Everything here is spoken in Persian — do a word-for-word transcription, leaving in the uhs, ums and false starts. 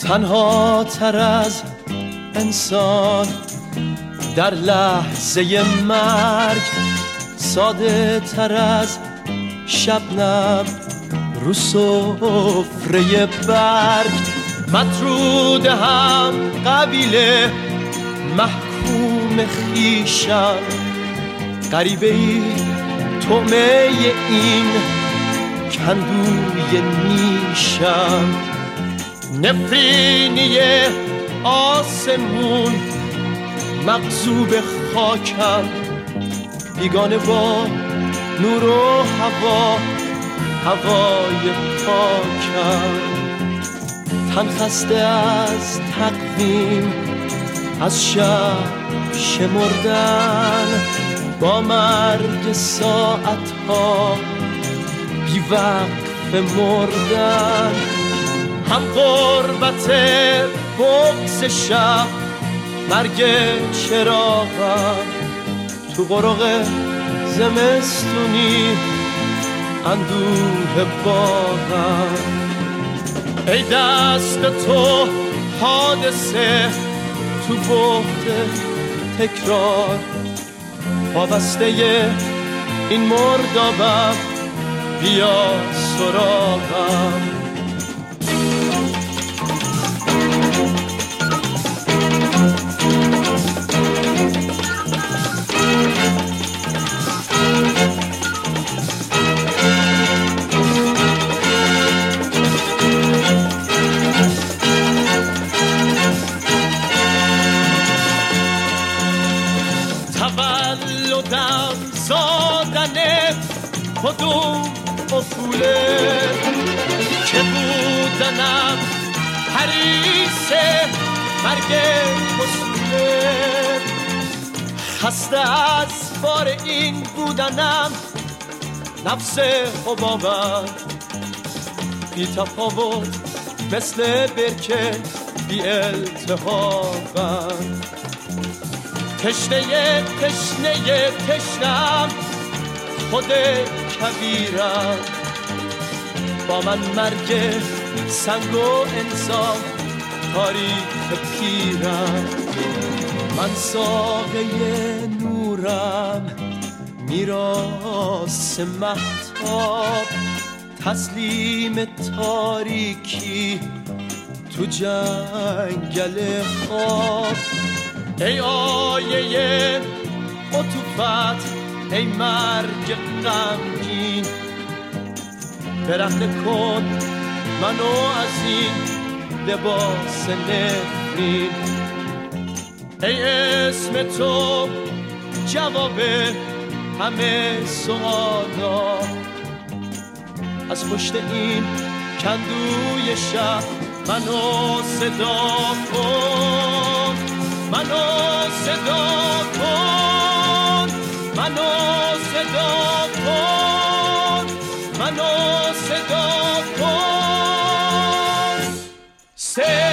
تنها تر از انسان در لحظه مرگ، ساده تر از شبنم رو سفره برگ. مطرود هم قبیله محکوم خیشم، غریبه ای طعمه این کندوی نیشم. نفرینی آسمون مغصوب خاکم، بیگانه با نور و هوا هوای پاکم. تن خسته از تقویم، از شب شمردن، با مرگ ساعتها بی وقف مردن. هم غربت بغض شب، مرگ چراغم تو قرق زمستونی اندوه باغم. ای دست تو حادثه تو بحت تکرار، وابسته این مردابم بیا سراغم. تولدم زادن کدوم اصوله، که بودنم حریص مرگ اصوله. خسته از بار این بودنم، نفس حبابم بی تفاوت مثل برکه بی التهابم. تشنه تشنه تشنم خود کبیرم، با من مرگ سنگ و انسان تاریخ پیرم. من ساقه نورم میراث مهتاب، تسلیم تاریکی تو جنگل خواب. ای آیه عطوفت، ای مرگ غمگین، برهنه کن منو از این لباس نفرین. ای اسم تو جواب همه سوالا، از پشت این کندوی شب منو صدا کن، منو صدا کن، منو صدا کن، منو صدا کن.